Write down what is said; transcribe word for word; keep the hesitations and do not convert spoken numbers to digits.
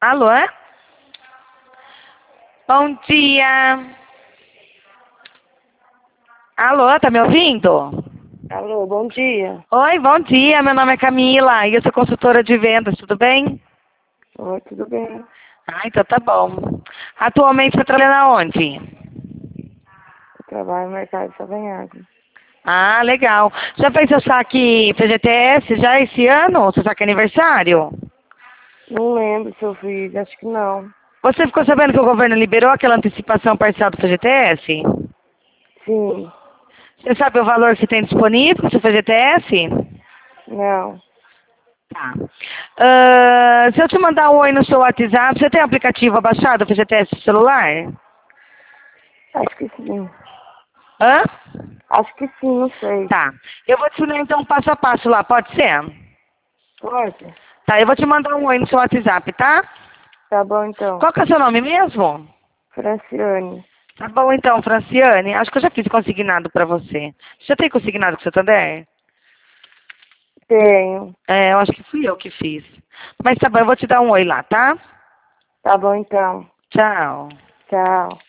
Alô? Bom dia. Alô, tá me ouvindo? Alô, bom dia. Oi, bom dia. Meu nome é Camila e eu sou consultora de vendas, tudo bem? Oi, tudo bem? Ah, então tá bom. Atualmente você tá trabalhando aonde? Eu trabalho no mercado de Savanhago. Ah, legal. Já fez seu saque F G T S já esse ano? Seu saque aniversário? Não lembro se eu fiz, acho que não. Você ficou sabendo que o governo liberou aquela antecipação parcial do F G T S? Sim, Você sabe o valor que você tem disponível do seu F G T S? não. Tá. Ah, se eu te mandar um oi no seu WhatsApp, você tem aplicativo abaixado, F G T S no celular? Acho que sim. Hã? Acho que sim, não sei. Tá. Eu vou te ensinar então passo a passo lá, pode ser? Pode? Tá, eu vou te mandar um oi no seu WhatsApp, tá? Tá bom então. Qual que é o seu nome mesmo? Franciane. Tá bom então, Franciane. Acho que eu já fiz consignado pra você. Você já tem consignado com o Santander? Tenho. É, eu acho que fui eu que fiz. Mas tá bom, eu vou te dar um oi lá, tá? Tá bom então. Tchau. Tchau.